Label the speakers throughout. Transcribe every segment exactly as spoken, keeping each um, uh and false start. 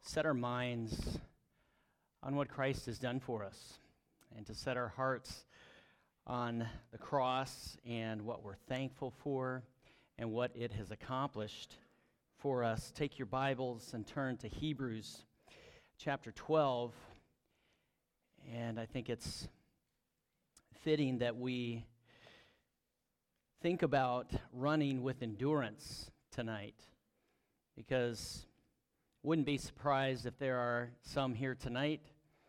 Speaker 1: set our minds on what Christ has done for us and to set our hearts on the cross and what we're thankful for and what it has accomplished for us. Take your Bibles and turn to Hebrews chapter twelve. And I think it's fitting that we think about running with endurance tonight, because wouldn't be surprised if there are some here tonight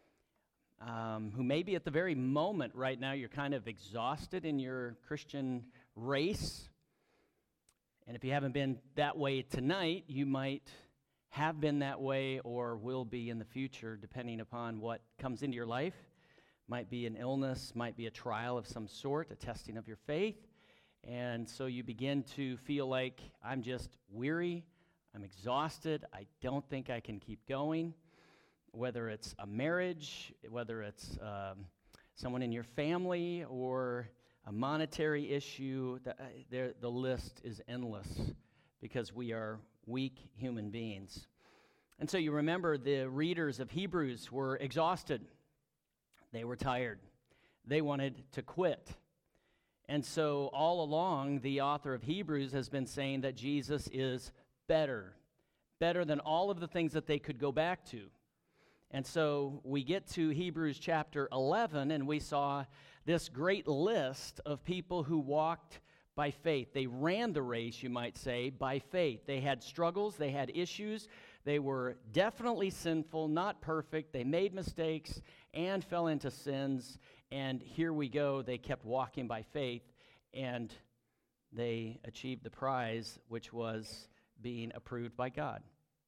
Speaker 1: um, who maybe at the very moment right now you're kind of exhausted in your Christian race. And if you haven't been that way tonight, you might have been that way or will be in the future, depending upon what comes into your life. Might be an illness, might be a trial of some sort, a testing of your faith. And so you begin to feel like, I'm just weary, I'm exhausted, I don't think I can keep going. Whether it's a marriage, whether it's um, someone in your family, or a monetary issue, the, uh, the list is endless because we are weak human beings. And so you remember the readers of Hebrews were exhausted. They were tired. They wanted to quit. And so all along, the author of Hebrews has been saying that Jesus is better, better than all of the things that they could go back to. And so we get to Hebrews chapter eleven, and we saw this great list of people who walked by faith. They ran the race, you might say, by faith. They had struggles, they had issues, they were definitely sinful, not perfect, they made mistakes and fell into sins, and here we go, they kept walking by faith, and they achieved the prize, which was being approved by God.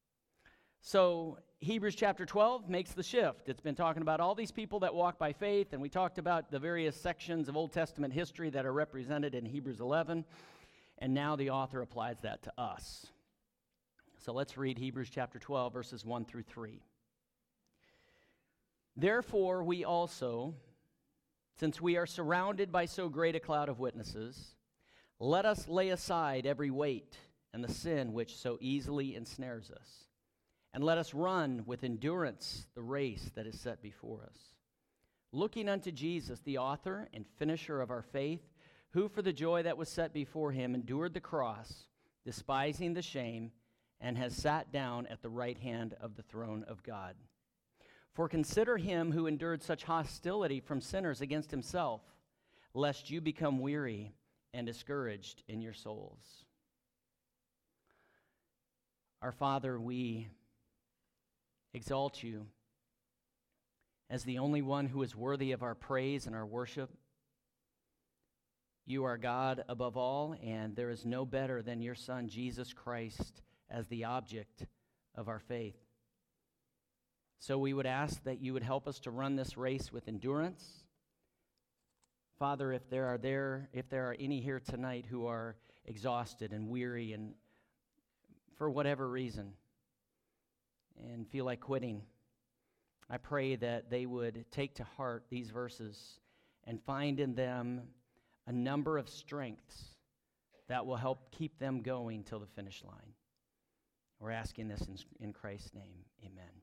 Speaker 1: So Hebrews chapter twelve makes the shift. It's been talking about all these people that walk by faith, and we talked about the various sections of Old Testament history that are represented in Hebrews eleven, and now the author applies that to us. So let's read Hebrews chapter twelve, verses one through three. Therefore we also, since we are surrounded by so great a cloud of witnesses, let us lay aside every weight and the sin which so easily ensnares us. And let us run with endurance the race that is set before us, looking unto Jesus, the author and finisher of our faith, who for the joy that was set before him endured the cross, despising the shame, and has sat down at the right hand of the throne of God. For consider him who endured such hostility from sinners against himself, lest you become weary and discouraged in your souls. Our Father, we exalt you as the only one who is worthy of our praise and our worship. You are God above all, and there is no better than your Son, Jesus Christ, as the object of our faith. So we would ask that you would help us to run this race with endurance. Father, if there are there, if there are any here tonight who are exhausted and weary and for whatever reason, and feel like quitting, I pray that they would take to heart these verses and find in them a number of strengths that will help keep them going till the finish line. We're asking this in, in Christ's name, amen.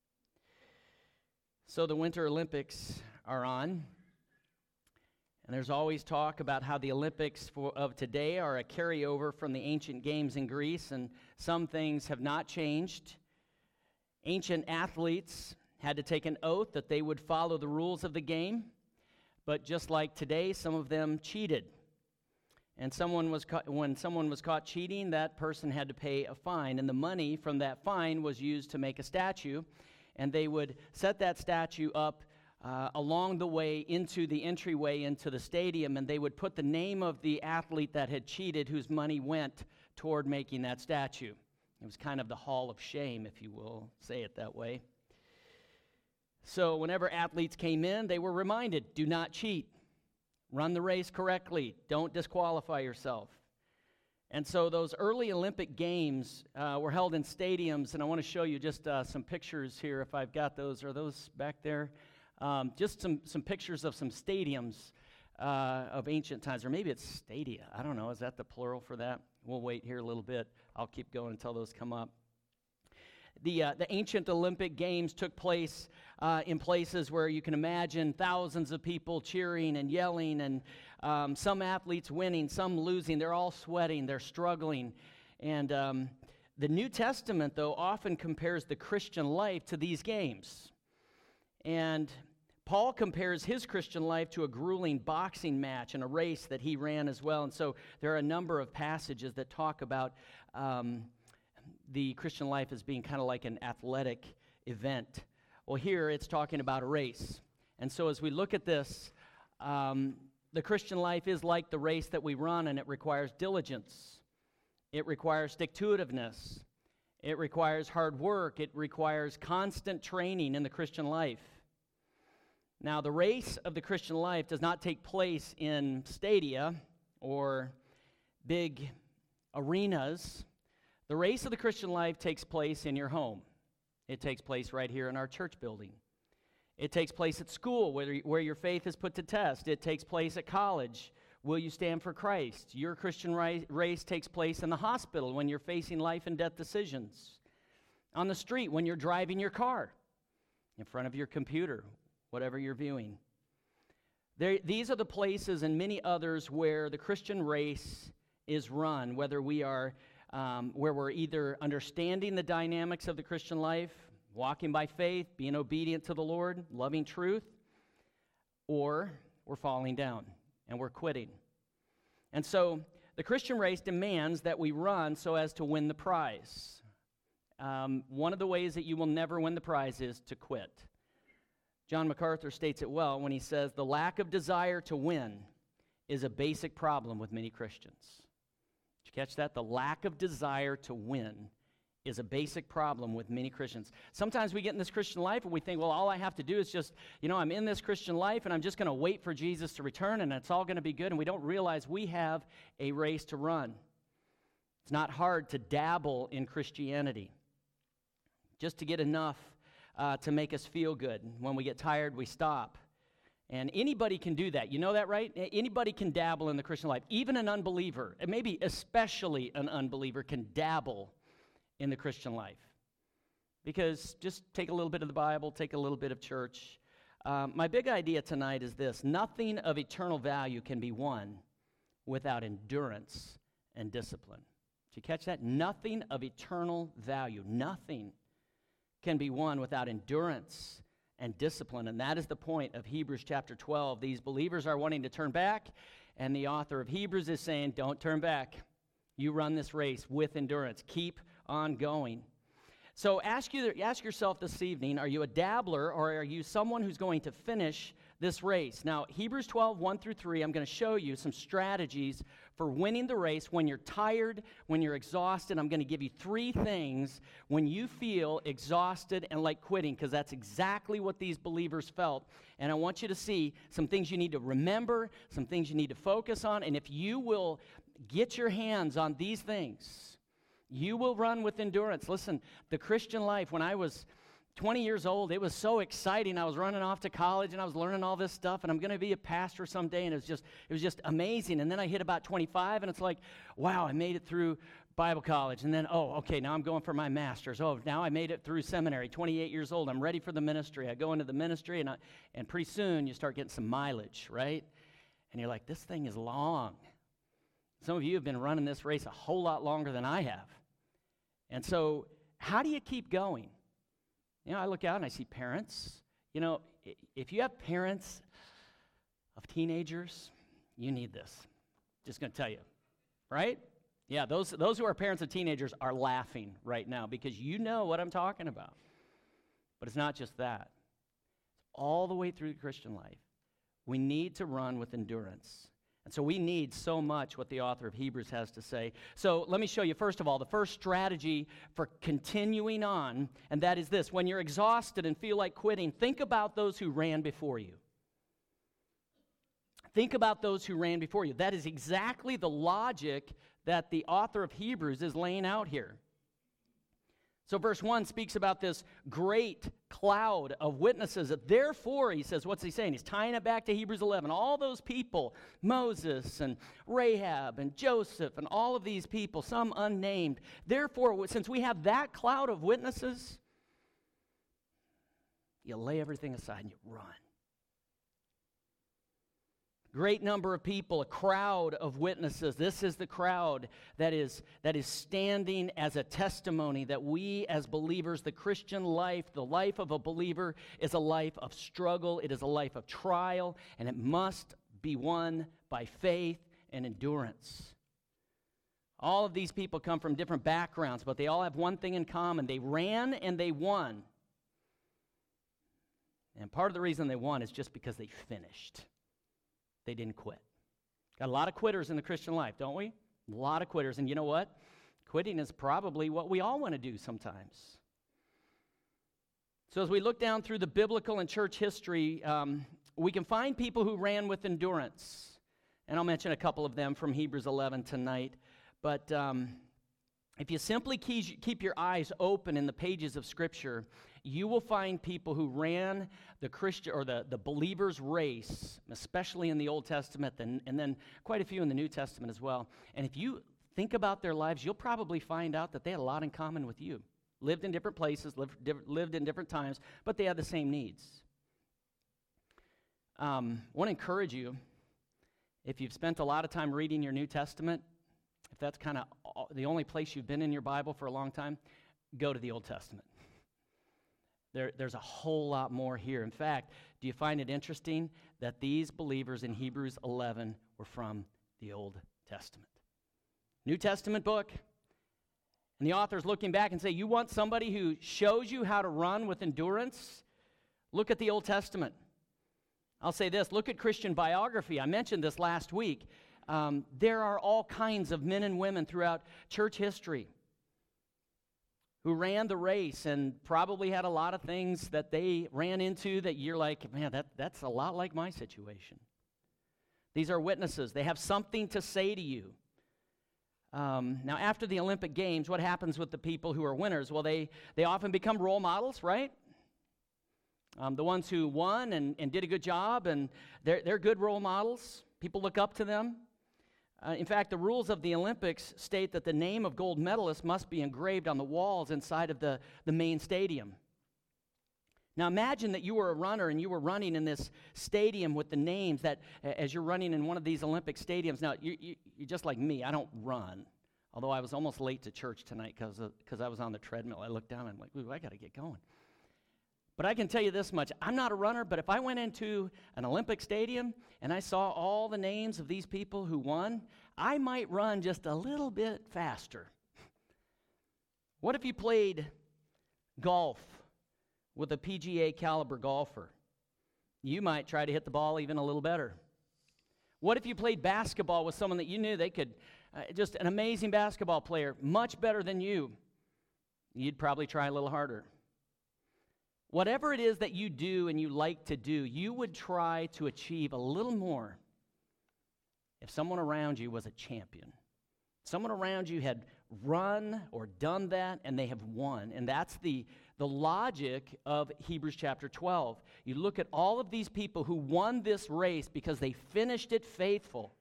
Speaker 1: So the Winter Olympics are on, and there's always talk about how the Olympics for, of today are a carryover from the ancient games in Greece, and some things have not changed. Ancient athletes had to take an oath that they would follow the rules of the game, but just like today, some of them cheated. And someone was ca- when someone was caught cheating, that person had to pay a fine, and the money from that fine was used to make a statue, and they would set that statue up uh, along the way into the entryway into the stadium, and they would put the name of the athlete that had cheated, whose money went toward making that statue. It was kind of the hall of shame, if you will say it that way. So whenever athletes came in, they were reminded, do not cheat. Run the race correctly. Don't disqualify yourself. And so those early Olympic Games uh, were held in stadiums, and I want to show you just uh, some pictures here, if I've got those. Are those back there? Um, just some, some pictures of some stadiums uh, of ancient times, or maybe it's stadia. I don't know. Is that the plural for that? We'll wait here a little bit. I'll keep going until those come up. the, uh, the ancient Olympic Games took place uh, in places where you can imagine thousands of people cheering and yelling, and um, some athletes winning, some losing. They're all sweating, they're struggling. And um, the New Testament, though, often compares the Christian life to these games. And Paul compares his Christian life to a grueling boxing match and a race that he ran as well. And so there are a number of passages that talk about um, the Christian life as being kind of like an athletic event. Well, here it's talking about a race. And so as we look at this, um, the Christian life is like the race that we run, and it requires diligence. It requires stick-to-itiveness. It requires hard work. It requires constant training in the Christian life. Now, the race of the Christian life does not take place in stadia or big arenas. The race of the Christian life takes place in your home. It takes place right here in our church building. It takes place at school, where, where your faith is put to test. It takes place at college. Will you stand for Christ? Your Christian ri- race takes place in the hospital when you're facing life and death decisions. On the street when you're driving your car. In front of your computer, whatever you're viewing. There, these are the places and many others where the Christian race is run, whether we are, um, where we're either understanding the dynamics of the Christian life, walking by faith, being obedient to the Lord, loving truth, or we're falling down and we're quitting. And so the Christian race demands that we run so as to win the prize. Um, one of the ways that you will never win the prize is to quit. John MacArthur states it well when he says, the lack of desire to win is a basic problem with many Christians. Did you catch that? The lack of desire to win is a basic problem with many Christians. Sometimes we get in this Christian life and we think, well, all I have to do is just, you know, I'm in this Christian life and I'm just going to wait for Jesus to return and it's all going to be good. And we don't realize we have a race to run. It's not hard to dabble in Christianity, just to get enough Uh, to make us feel good. When we get tired, we stop. And anybody can do that. You know that, right? Anybody can dabble in the Christian life. Even an unbeliever, and maybe especially an unbeliever, can dabble in the Christian life. Because just take a little bit of the Bible, take a little bit of church. Um, my big idea tonight is this: nothing of eternal value can be won without endurance and discipline. Did you catch that? Nothing of eternal value, nothing can be won without endurance and discipline. And that is the point of Hebrews chapter twelve. These believers are wanting to turn back, and the author of Hebrews is saying, don't turn back. You run this race with endurance. Keep on going. So ask you, ask yourself this evening, are you a dabbler or are you someone who's going to finish this race? Now, Hebrews twelve, one through three, I'm going to show you some strategies for winning the race when you're tired, when you're exhausted. I'm going to give you three things when you feel exhausted and like quitting, because that's exactly what these believers felt. And I want you to see some things you need to remember, some things you need to focus on, and if you will get your hands on these things, you will run with endurance. Listen, the Christian life, when I was twenty years old, it was so exciting. I was running off to college and I was learning all this stuff, and I'm going to be a pastor someday, and it was just it was just amazing. And then I hit about twenty-five and it's like, wow, I made it through Bible college. And then, oh, okay, now I'm going for my master's. Oh, now I made it through seminary, twenty-eight years old. I'm ready for the ministry. I go into the ministry, and I, and pretty soon you start getting some mileage, right? And you're like, this thing is long. Some of you have been running this race a whole lot longer than I have. And so how do you keep going? You know, I look out and I see parents. You know, if you have parents of teenagers, you need this. Just going to tell you, right? Yeah, those, those who are parents of teenagers are laughing right now because you know what I'm talking about. But it's not just that. All the way through the Christian life, we need to run with endurance. And so we need so much what the author of Hebrews has to say. So let me show you, first of all, the first strategy for continuing on, and that is this. When you're exhausted and feel like quitting, think about those who ran before you. Think about those who ran before you. That is exactly the logic that the author of Hebrews is laying out here. So verse one speaks about this great cloud of witnesses. Therefore, he says, what's he saying? He's tying it back to Hebrews eleven. All those people, Moses and Rahab and Joseph and all of these people, some unnamed. Therefore, since we have that cloud of witnesses, you lay everything aside and you run. Great number of people, a crowd of witnesses. This is the crowd that is, that is standing as a testimony that we as believers, the Christian life, the life of a believer is a life of struggle. It is a life of trial, and it must be won by faith and endurance. All of these people come from different backgrounds, but they all have one thing in common. They ran and they won. And part of the reason they won is just because they finished. They didn't quit. Got a lot of quitters in the Christian life, don't we? A lot of quitters. And you know what? Quitting is probably what we all want to do sometimes. So as we look down through the biblical and church history, um, we can find people who ran with endurance. And I'll mention a couple of them from Hebrews eleven tonight. But um, if you simply keep your eyes open in the pages of Scripture, you will find people who ran the Christian or the, the believer's race, especially in the Old Testament, and, and then quite a few in the New Testament as well. And if you think about their lives, you'll probably find out that they had a lot in common with you. Lived in different places, lived, diff- lived in different times, but they had the same needs. Um, I want to encourage you, if you've spent a lot of time reading your New Testament, if that's kind of the only place you've been in your Bible for a long time, go to the Old Testament. There, there's a whole lot more here. In fact, do you find it interesting that these believers in Hebrews eleven were from the Old Testament? New Testament book, and the author's looking back and say, you want somebody who shows you how to run with endurance? Look at the Old Testament. I'll say this, look at Christian biography. I mentioned this last week. Um, there are all kinds of men and women throughout church history who ran the race and probably had a lot of things that they ran into that you're like, man, that, that's a lot like my situation. These are witnesses. They have something to say to you. Um, now, after the Olympic Games, what happens with the people who are winners? Well, they, they often become role models, right? Um, the ones who won and, and did a good job, and they're, they're good role models. People look up to them. Uh, in fact, the rules of the Olympics state that the name of gold medalists must be engraved on the walls inside of the, the main stadium. Now imagine that you were a runner and you were running in this stadium with the names that, as you're running in one of these Olympic stadiums. Now, you, you, you're just like me. I don't run, although I was almost late to church tonight because because I was on the treadmill. I looked down and I'm like, ooh, I got to get going. But I can tell you this much, I'm not a runner, but if I went into an Olympic stadium and I saw all the names of these people who won, I might run just a little bit faster. What if you played golf with a P G A caliber golfer? You might try to hit the ball even a little better. What if you played basketball with someone that you knew they could, uh, just an amazing basketball player, much better than you? You'd probably try a little harder. Whatever it is that you do and you like to do, you would try to achieve a little more if someone around you was a champion. Someone around you had run or done that, and they have won. And that's the, the logic of Hebrews chapter twelve. You look at all of these people who won this race because they finished it faithful.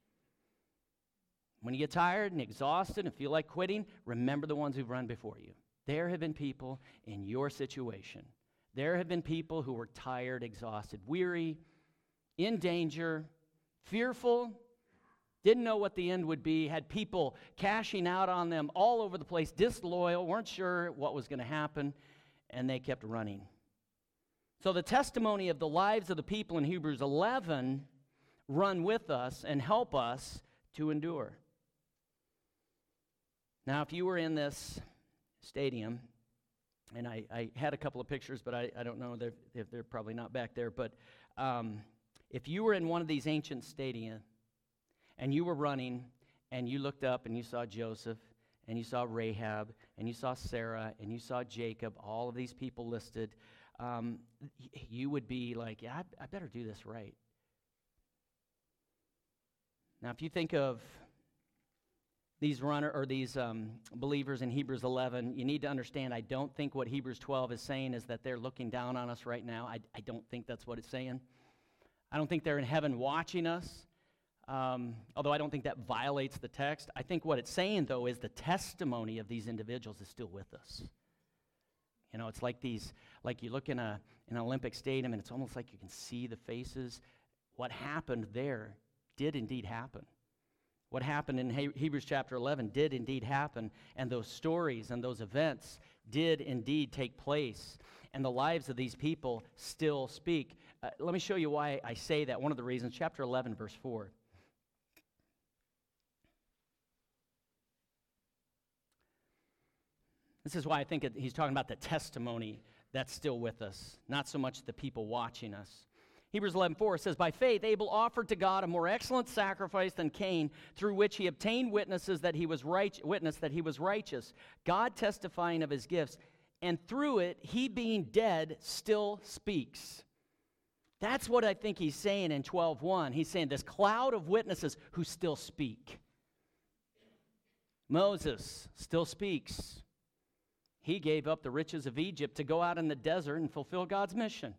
Speaker 1: When you get tired and exhausted and feel like quitting, remember the ones who've run before you. There have been people in your situation. There have been people who were tired, exhausted, weary, in danger, fearful, didn't know what the end would be, had people cashing out on them all over the place, disloyal, weren't sure what was going to happen, and they kept running. So the testimony of the lives of the people in Hebrews eleven run with us and help us to endure. Now, if you were in this stadium, and I, I had a couple of pictures, but I, I don't know if, if they're probably not back there, but um, if you were in one of these ancient stadia and you were running and you looked up and you saw Joseph and you saw Rahab and you saw Sarah and you saw Jacob, all of these people listed, um, you would be like, yeah, I, I better do this right. Now, if you think of these runner or these um, believers in Hebrews eleven, you need to understand, I don't think what Hebrews twelve is saying is that they're looking down on us right now. I, I don't think that's what it's saying. I don't think they're in heaven watching us, um, although I don't think that violates the text. I think what it's saying, though, is the testimony of these individuals is still with us. You know, it's like these, like you look in a in an Olympic stadium, and it's almost like you can see the faces. What happened there did indeed happen. What happened in he- Hebrews chapter eleven did indeed happen, and those stories and those events did indeed take place, and the lives of these people still speak. Uh, let me show you why I say that. One of the reasons, chapter eleven, verse four. This is why I think it, he's talking about the testimony that's still with us, not so much the people watching us. Hebrews eleven four says, by faith Abel offered to God a more excellent sacrifice than Cain, through which he obtained witnesses that he was right, witness that he was righteous, God testifying of his gifts, and through it, he being dead still speaks. That's what I think he's saying in twelve one. He's saying this cloud of witnesses who still speak. Moses still speaks. He gave up the riches of Egypt to go out in the desert and fulfill God's mission.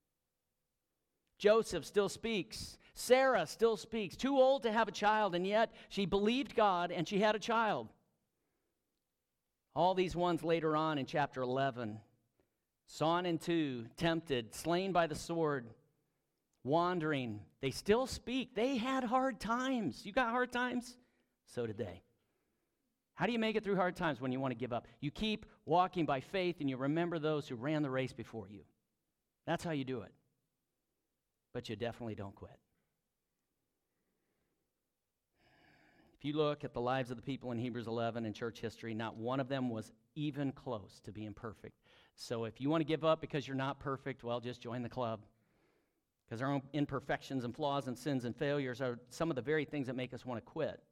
Speaker 1: Joseph still speaks. Sarah still speaks. Too old to have a child, and yet she believed God and she had a child. All these ones later on in chapter eleven, sawn in two, tempted, slain by the sword, wandering, they still speak. They had hard times. You got hard times? So did they. How do you make it through hard times when you want to give up? You keep walking by faith and you remember those who ran the race before you. That's how you do it. But you definitely don't quit. If you look at the lives of the people in Hebrews eleven in church history, not one of them was even close to being perfect. So if you want to give up because you're not perfect, well, just join the club. Because our own imperfections and flaws and sins and failures are some of the very things that make us want to quit.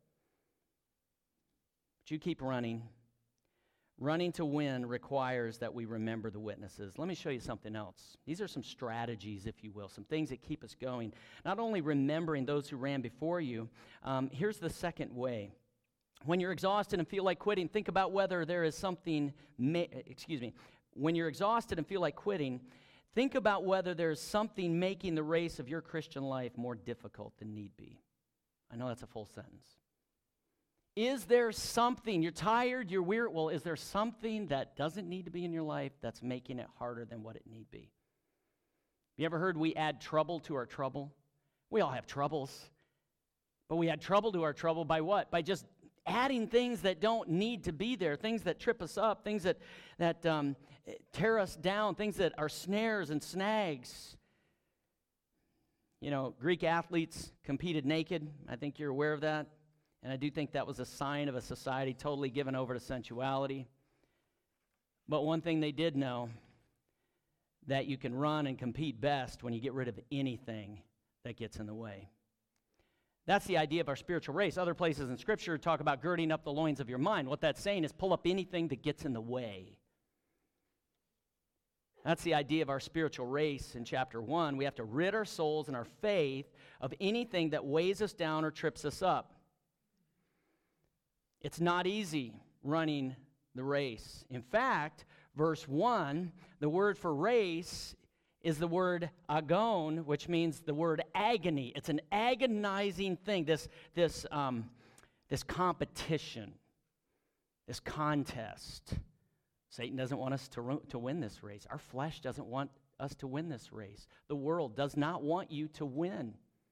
Speaker 1: But you keep running. Running to win requires that we remember the witnesses. Let me show you something else. These are some strategies, if you will, some things that keep us going. Not only remembering those who ran before you, um, here's the second way. When you're exhausted and feel like quitting, think about whether there is something, ma- excuse me, when you're exhausted and feel like quitting, think about whether there's something making the race of your Christian life more difficult than need be. I know that's a full sentence. Is there something, you're tired, you're weary, well, is there something that doesn't need to be in your life that's making it harder than what it need be? You ever heard we add trouble to our trouble? We all have troubles. But we add trouble to our trouble by what? By just adding things that don't need to be there, things that trip us up, things that, that um, tear us down, things that are snares and snags. You know, Greek athletes competed naked. I think you're aware of that. And I do think that was a sign of a society totally given over to sensuality. But one thing they did know, that you can run and compete best when you get rid of anything that gets in the way. That's the idea of our spiritual race. Other places in Scripture talk about girding up the loins of your mind. What that's saying is pull up anything that gets in the way. That's the idea of our spiritual race in chapter one. We have to rid our souls and our faith of anything that weighs us down or trips us up. It's not easy running the race. In fact, verse one, the word for race is the word agon, which means the word agony. It's an agonizing thing, this, this, um, this competition, this contest. Satan doesn't want us to, to win this race. Our flesh doesn't want us to win this race. The world does not want you to win.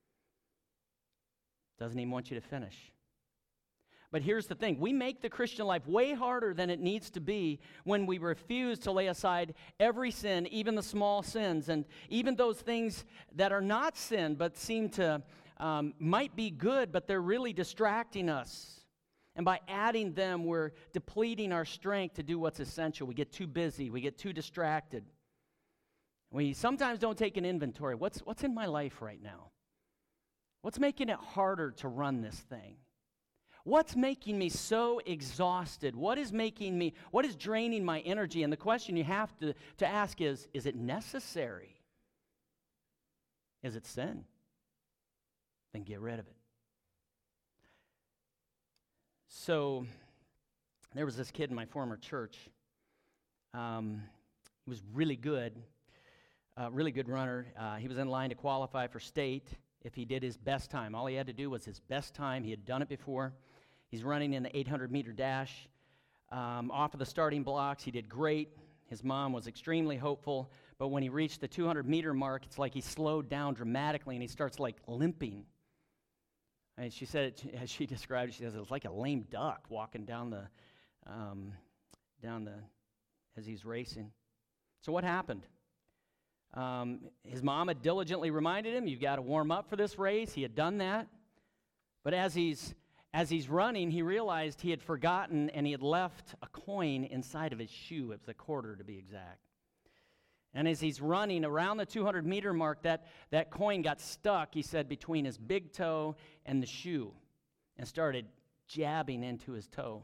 Speaker 1: Doesn't even want you to finish. But here's the thing. We make the Christian life way harder than it needs to be when we refuse to lay aside every sin, even the small sins, and even those things that are not sin but seem to, um, might be good, but they're really distracting us. And by adding them, we're depleting our strength to do what's essential. We get too busy. We get too distracted. We sometimes don't take an inventory. What's, what's in my life right now? What's making it harder to run this thing? What's making me so exhausted? What is making me, what is draining my energy? And the question you have to, to ask is, is it necessary? Is it sin? Then get rid of it. So there was this kid in my former church. Um, he was really good, uh, really good runner. Uh, he was in line to qualify for state if he did his best time. All he had to do was his best time. He had done it before. He's running in the eight hundred meter dash. Um, off of the starting blocks, he did great. His mom was extremely hopeful, but when he reached the two hundred meter mark, it's like he slowed down dramatically and he starts like limping. And she said, it, as she described it, she says it was like a lame duck walking down the, um, down the, as he's racing. So what happened? Um, his mom had diligently reminded him, you've got to warm up for this race. He had done that. But as he's, as he's running, he realized he had forgotten and he had left a coin inside of his shoe. It was a quarter to be exact. And as he's running around the two hundred meter mark, that, that coin got stuck, he said, between his big toe and the shoe and started jabbing into his toe.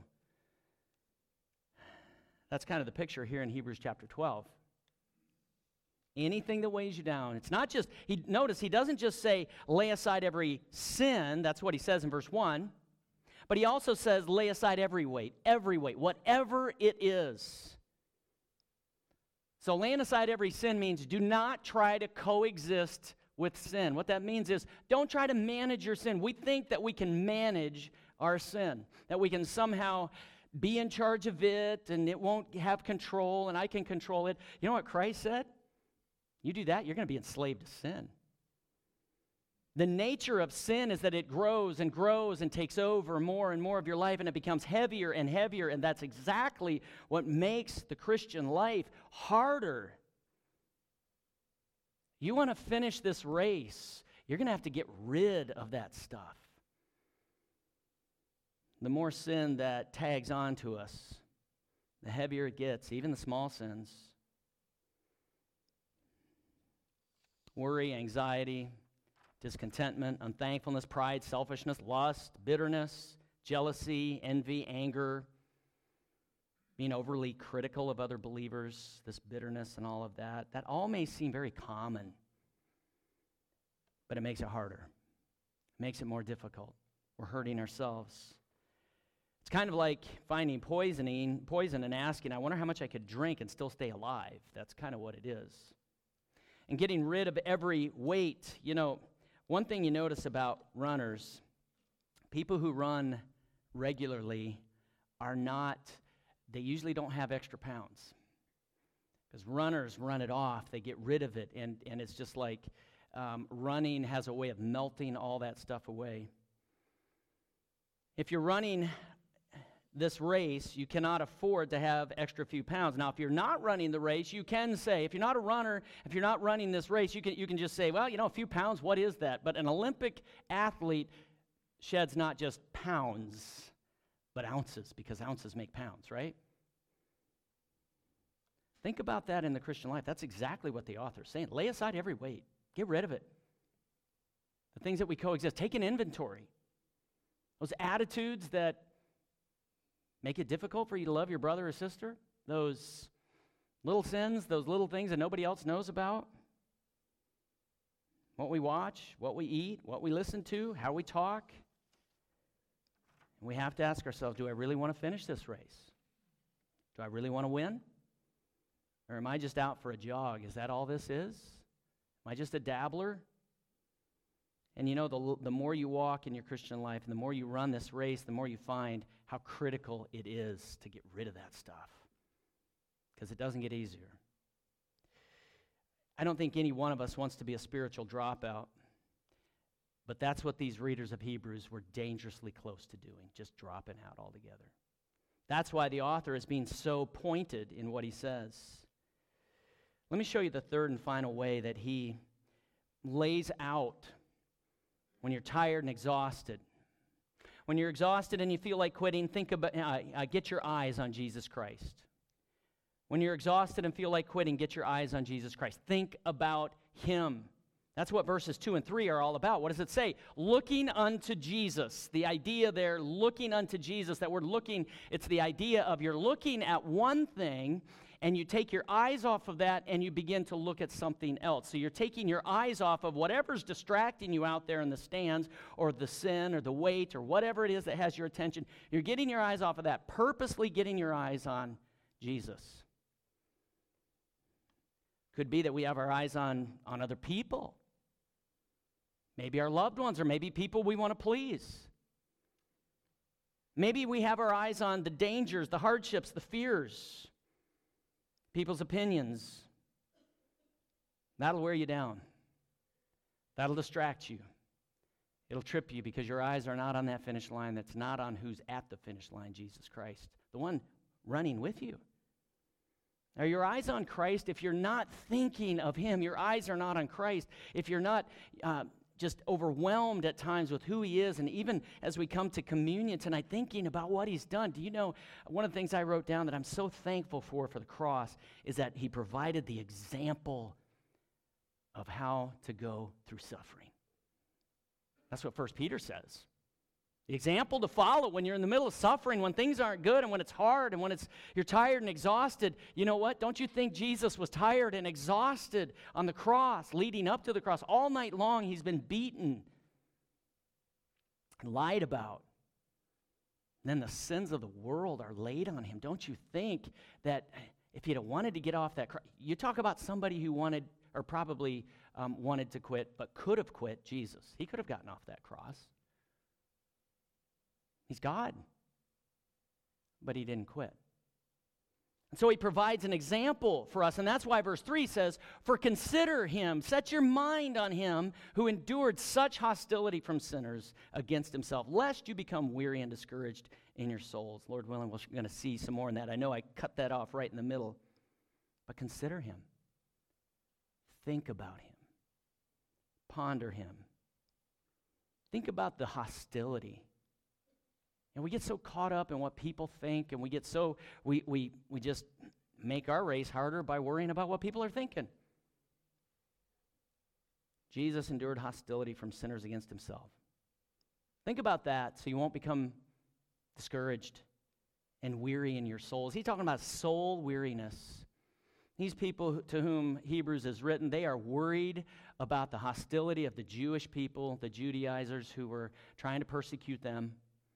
Speaker 1: That's kind of the picture here in Hebrews chapter twelve. Anything that weighs you down. It's not just, he notice he doesn't just say, lay aside every sin. That's what he says in verse one. But he also says, lay aside every weight, every weight, whatever it is. So laying aside every sin means do not try to coexist with sin. What that means is don't try to manage your sin. We think that we can manage our sin, that we can somehow be in charge of it and it won't have control and I can control it. You know what Christ said? You do that, you're going to be enslaved to sin. The nature of sin is that it grows and grows and takes over more and more of your life, and it becomes heavier and heavier, and that's exactly what makes the Christian life harder. You want to finish this race, you're going to have to get rid of that stuff. The more sin that tags on to us, the heavier it gets, even the small sins. Worry, anxiety, discontentment, unthankfulness, pride, selfishness, lust, bitterness, jealousy, envy, anger, being overly critical of other believers, this bitterness and all of that. That all may seem very common, but it makes it harder. It makes it more difficult. We're hurting ourselves. It's kind of like finding poisoning, poison and asking, I wonder how much I could drink and still stay alive. That's kind of what it is. And getting rid of every weight. You know, one thing you notice about runners, people who run regularly are not, they usually don't have extra pounds. Because runners run it off, they get rid of it, and, and it's just like um, running has a way of melting all that stuff away. If you're running this race, you cannot afford to have extra few pounds. Now, if you're not running the race, you can say, if you're not a runner, if you're not running this race, you can you can just say, well, you know, a few pounds, what is that? But an Olympic athlete sheds not just pounds, but ounces, because ounces make pounds, right? Think about that in the Christian life. That's exactly what the author is saying. Lay aside every weight. Get rid of it. The things that we coexist. Take an inventory. Those attitudes that make it difficult for you to love your brother or sister, those little sins, those little things that nobody else knows about, what we watch, what we eat, what we listen to, how we talk. And we have to ask ourselves, do I really want to finish this race? Do I really want to win? Or am I just out for a jog? Is that all this is? Am I just a dabbler? And you know, the, the more you walk in your Christian life and the more you run this race, the more you find how critical it is to get rid of that stuff. Because it doesn't get easier. I don't think any one of us wants to be a spiritual dropout. But that's what these readers of Hebrews were dangerously close to doing, just dropping out altogether. That's why the author is being so pointed in what he says. Let me show you the third and final way that he lays out when you're tired and exhausted. When you're exhausted and you feel like quitting, think about, uh, uh, get your eyes on Jesus Christ. When you're exhausted and feel like quitting, get your eyes on Jesus Christ. Think about him. That's what verses two and three are all about. What does it say? Looking unto Jesus. The idea there, looking unto Jesus, that word looking, it's the idea of you're looking at one thing and you take your eyes off of that and you begin to look at something else. So you're taking your eyes off of whatever's distracting you out there in the stands, or the sin or the weight or whatever it is that has your attention. You're getting your eyes off of that, purposely getting your eyes on Jesus. Could be that we have our eyes on, on other people. Maybe our loved ones, or maybe people we want to please. Maybe we have our eyes on the dangers, the hardships, the fears, people's opinions. That'll wear you down. That'll distract you. It'll trip you because your eyes are not on that finish line that's not on who's at the finish line, Jesus Christ, the one running with you. Are your eyes on Christ? If you're not thinking of Him, your eyes are not on Christ. If you're not uh, just overwhelmed at times with who He is, and even as we come to communion tonight, thinking about what He's done. Do you know, one of the things I wrote down that I'm so thankful for for the cross is that He provided the example of how to go through suffering. That's what First Peter says. The example to follow when you're in the middle of suffering, when things aren't good, and when it's hard, and when it's you're tired and exhausted. You know what? Don't you think Jesus was tired and exhausted on the cross, leading up to the cross? All night long, He's been beaten and lied about. And then the sins of the world are laid on Him. Don't you think that if He'd have wanted to get off that cross, you talk about somebody who wanted, or probably um, wanted to quit, but could have quit, Jesus. He could have gotten off that cross. He's God, but He didn't quit. And so He provides an example for us, and that's why verse three says, "For consider Him, set your mind on Him who endured such hostility from sinners against Himself, lest you become weary and discouraged in your souls." Lord willing, we're going to see some more in that. I know I cut that off right in the middle, but consider Him. Think about Him. Ponder Him. Think about the hostility. And we get so caught up in what people think, and we get so, we, we, we just make our race harder by worrying about what people are thinking. Jesus endured hostility from sinners against Himself. Think about that so you won't become discouraged and weary in your souls. He's talking about soul weariness. These people to whom Hebrews is written, they are worried about the hostility of the Jewish people, the Judaizers who were trying to persecute them.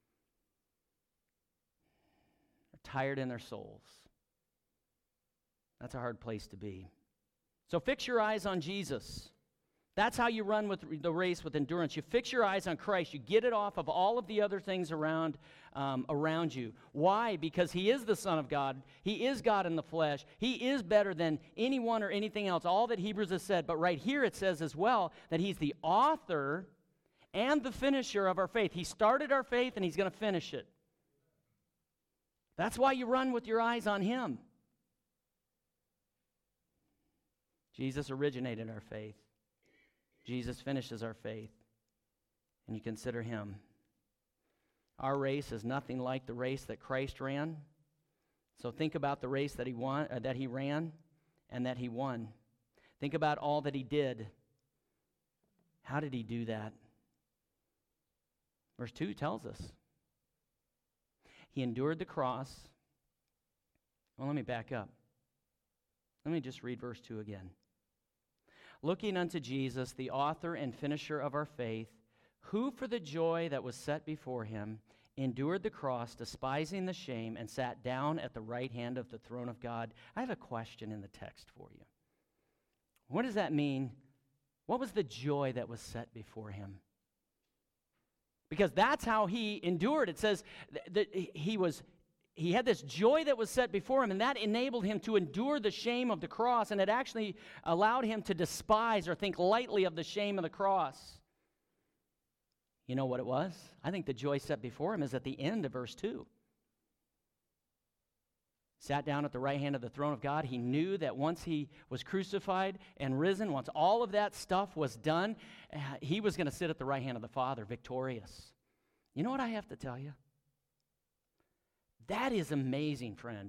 Speaker 1: Tired in their souls. That's a hard place to be. So fix your eyes on Jesus. That's how you run with the race with endurance. You fix your eyes on Christ. You get it off of all of the other things around, um, around you. Why? Because He is the Son of God. He is God in the flesh. He is better than anyone or anything else, all that Hebrews has said. But right here it says as well that He's the author and the finisher of our faith. He started our faith and He's going to finish it. That's why you run with your eyes on Him. Jesus originated our faith. Jesus finishes our faith. And you consider Him. Our race is nothing like the race that Christ ran. So think about the race that he won, uh, that he ran and that He won. Think about all that He did. How did He do that? Verse two tells us. He endured the cross. Well, let me back up. Let me just read verse two again. "Looking unto Jesus, the author and finisher of our faith, who for the joy that was set before Him endured the cross, despising the shame, and sat down at the right hand of the throne of God." I have a question in the text for you. What does that mean? What was the joy that was set before Him? Because that's how He endured. It says that he was, he had this joy that was set before Him, and that enabled Him to endure the shame of the cross, and it actually allowed Him to despise or think lightly of the shame of the cross. You know what it was? I think the joy set before Him is at the end of verse two. Sat down at the right hand of the throne of God. He knew that once He was crucified and risen, once all of that stuff was done, uh, He was going to sit at the right hand of the Father, victorious. You know what I have to tell you? That is amazing, friend.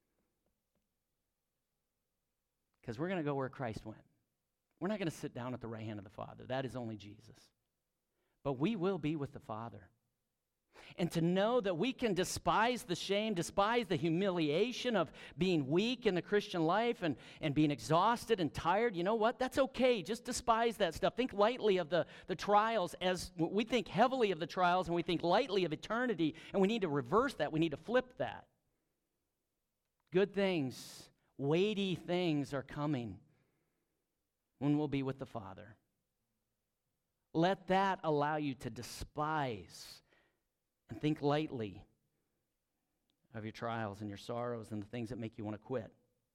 Speaker 1: Because we're going to go where Christ went. We're not going to sit down at the right hand of the Father. That is only Jesus. But we will be with the Father. And to know that we can despise the shame, despise the humiliation of being weak in the Christian life and, and being exhausted and tired, you know what? That's okay. Just despise that stuff. Think lightly of the, the trials as we think heavily of the trials, and we think lightly of eternity, and we need to reverse that. We need to flip that. Good things, weighty things are coming when we'll be with the Father. Let that allow you to despise and think lightly of your trials and your sorrows and the things that make you want to quit.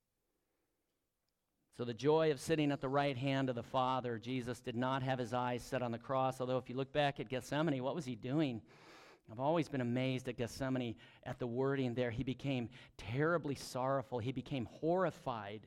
Speaker 1: So the joy of sitting at the right hand of the Father, Jesus did not have his eyes set on the cross, although if you look back at Gethsemane, what was he doing? I've always been amazed at Gethsemane, at the wording there. He became terribly sorrowful. He became horrified.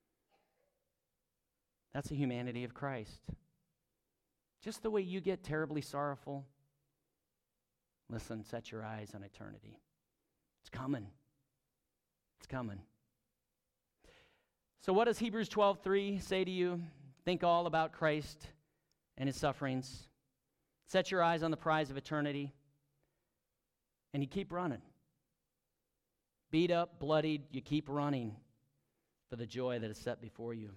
Speaker 1: That's the humanity of Christ. Just the way you get terribly sorrowful, listen, set your eyes on eternity. It's coming. It's coming. So what does Hebrews twelve three say to you? Think all about Christ and his sufferings. Set your eyes on the prize of eternity. And you keep running. Beat up, bloodied, you keep running for the joy that is set before you.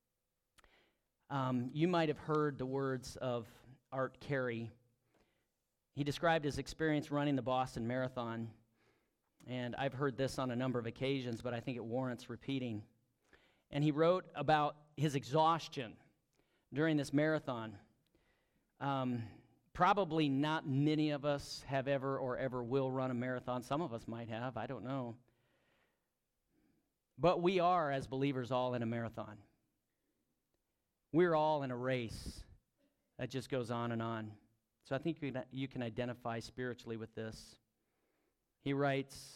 Speaker 1: Um, you might have heard the words of Art Carey. He described his experience running the Boston Marathon, and I've heard this on a number of occasions, but I think it warrants repeating. And he wrote about his exhaustion during this marathon. Um, probably not many of us have ever or ever will run a marathon. Some of us might have, I don't know. But we are, as believers, all in a marathon. We're all in a race that just goes on and on. So I think you can, you can identify spiritually with this. He writes,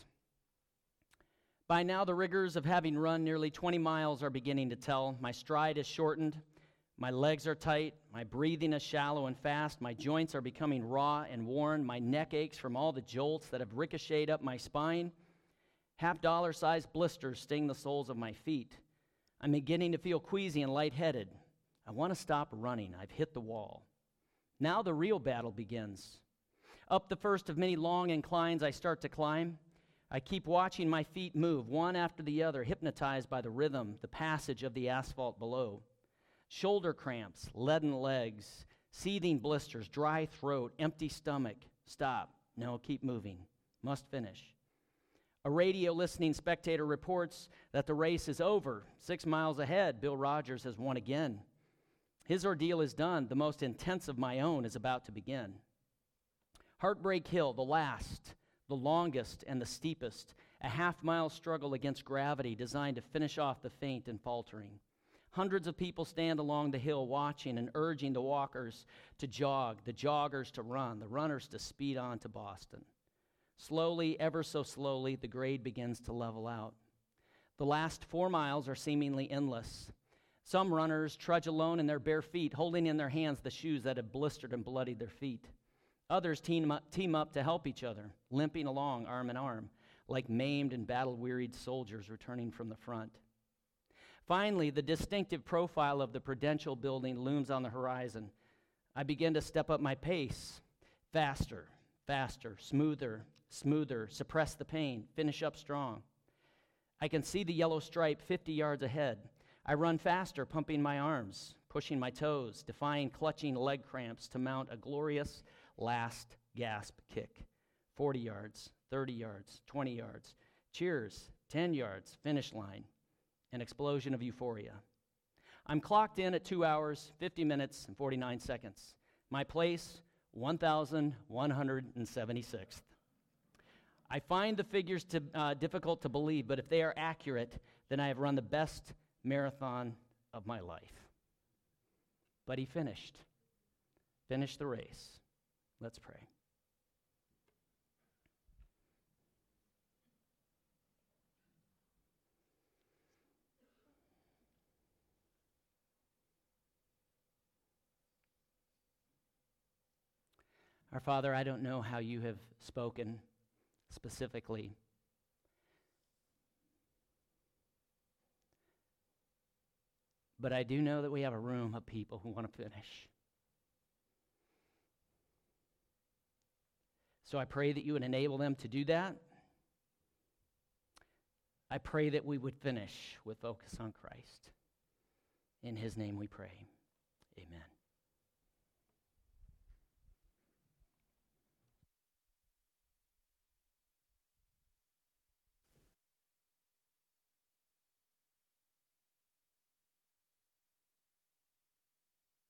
Speaker 1: "By now the rigors of having run nearly twenty miles are beginning to tell. My stride is shortened, my legs are tight, my breathing is shallow and fast, my joints are becoming raw and worn, my neck aches from all the jolts that have ricocheted up my spine. Half-dollar-sized blisters sting the soles of my feet. I'm beginning to feel queasy and lightheaded. I want to stop running. I've hit the wall. Now the real battle begins. Up the first of many long inclines I start to climb. I keep watching my feet move, one after the other, hypnotized by the rhythm, the passage of the asphalt below. Shoulder cramps, leaden legs, seething blisters, dry throat, empty stomach. Stop. No, keep moving. Must finish. A radio listening spectator reports that the race is over. Six miles ahead, Bill Rogers has won again. His ordeal is done. The most intense of my own is about to begin. Heartbreak Hill, the last, the longest, and the steepest, a half-mile struggle against gravity designed to finish off the faint and faltering. Hundreds of people stand along the hill watching and urging the walkers to jog, the joggers to run, the runners to speed on to Boston. Slowly, ever so slowly, the grade begins to level out. The last four miles are seemingly endless. Some runners trudge alone in their bare feet, holding in their hands the shoes that have blistered and bloodied their feet. Others team up, team up to help each other, limping along arm in arm, like maimed and battle-wearied soldiers returning from the front. Finally, the distinctive profile of the Prudential building looms on the horizon. I begin to step up my pace, faster, faster, smoother, smoother, suppress the pain, finish up strong. I can see the yellow stripe fifty yards ahead. I run faster, pumping my arms, pushing my toes, defying clutching leg cramps to mount a glorious last gasp kick. forty yards, thirty yards, twenty yards. Cheers, ten yards, finish line. An explosion of euphoria. I'm clocked in at two hours, fifty minutes, and forty-nine seconds. My place, one thousand one hundred seventy-sixth. I find the figures to, uh, difficult to believe, but if they are accurate, then I have run the best marathon of my life. But he finished. Finished the race. Let's pray. Our Father, I don't know how you have spoken specifically. But I do know that we have a room of people who want to finish. So I pray that you would enable them to do that. I pray that we would finish with focus on Christ. In his name we pray. Amen.